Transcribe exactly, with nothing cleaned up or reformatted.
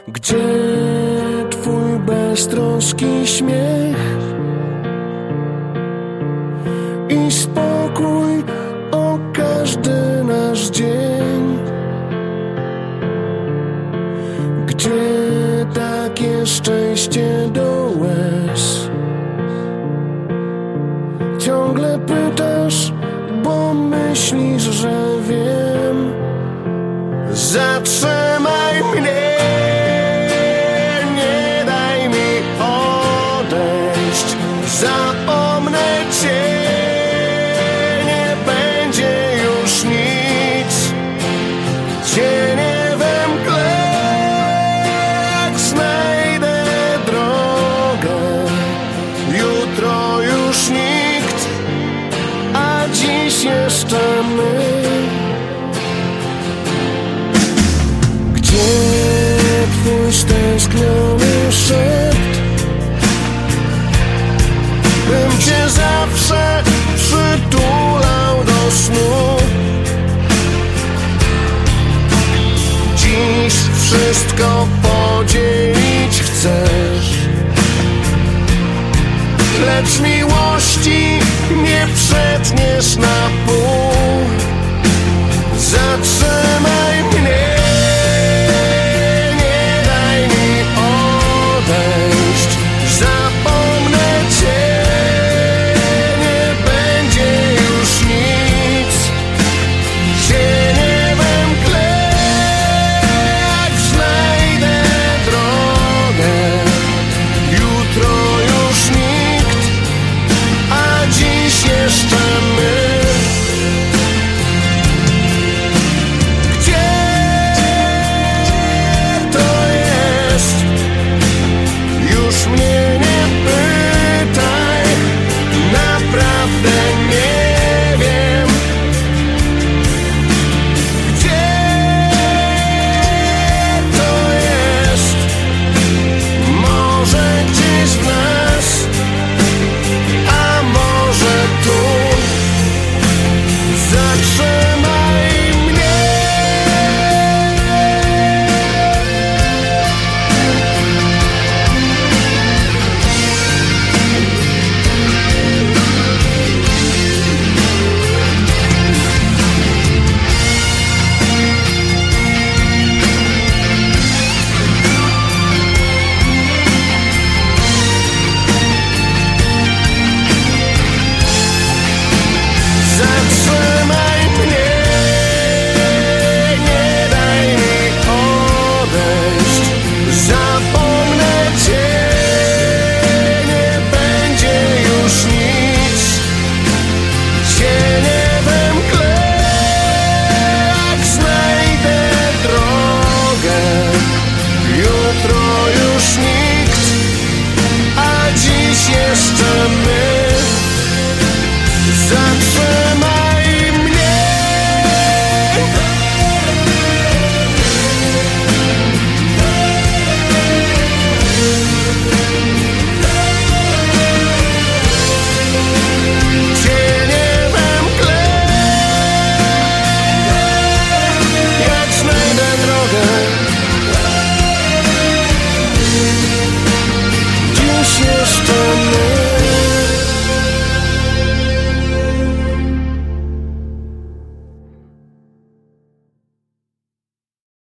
Gdzie twój beztroski śmiech i spokój o każdy nasz dzień? Gdzie takie szczęście do łez? Ciągle pytasz, bo myślisz, że wiem. Zatrzymaj mnie, nie daj mi odejść. Zapomnę cię, nie będzie już nic. Cienie we mgle, jak znajdę drogę. Jutro już nikt, a dziś jeszcze my. Twój stęskniony szept, bym cię zawsze przytulał do snu. Dziś wszystko podzielić chcesz, lecz miłości nie przetniesz na pół. Zatrzymaj mnie, zapomnę cię, nie będzie już nic. Cienie we mgle, jak znajdę drogę. Jutro już nikt, a dziś jeszcze my. Gdzie to jest? Już mnie